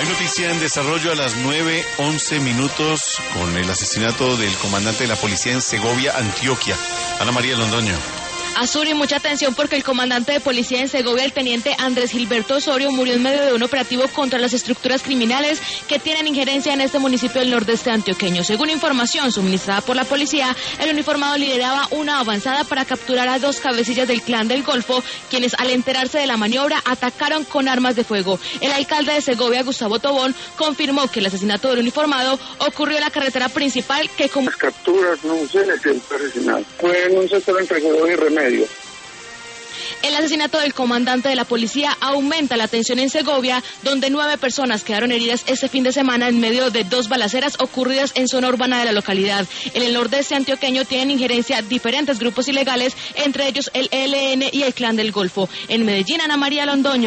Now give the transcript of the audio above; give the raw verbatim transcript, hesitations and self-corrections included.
Hay noticia en desarrollo a las nueve once minutos con el asesinato del comandante de la policía en Segovia, Antioquia. Ana María Londoño. Azuri, mucha atención porque el comandante de policía en Segovia, el teniente Andrés Gilberto Osorio, murió en medio de un operativo contra las estructuras criminales que tienen injerencia en este municipio del nordeste antioqueño. Según información suministrada por la policía, el uniformado lideraba una avanzada para capturar a dos cabecillas del Clan del Golfo, quienes al enterarse de la maniobra atacaron con armas de fuego. El alcalde de Segovia, Gustavo Tobón, confirmó que el asesinato del uniformado ocurrió en la carretera principal que... Como... Las capturas no sé de qué fue asesinado. Fue en un sector entre Segovia y Remedio. El asesinato del comandante de la policía aumenta la tensión en Segovia, donde nueve personas quedaron heridas este fin de semana en medio de dos balaceras ocurridas en zona urbana de la localidad. En el nordeste antioqueño tienen injerencia diferentes grupos ilegales, entre ellos el E L N y el Clan del Golfo. En Medellín, Ana María Londoño.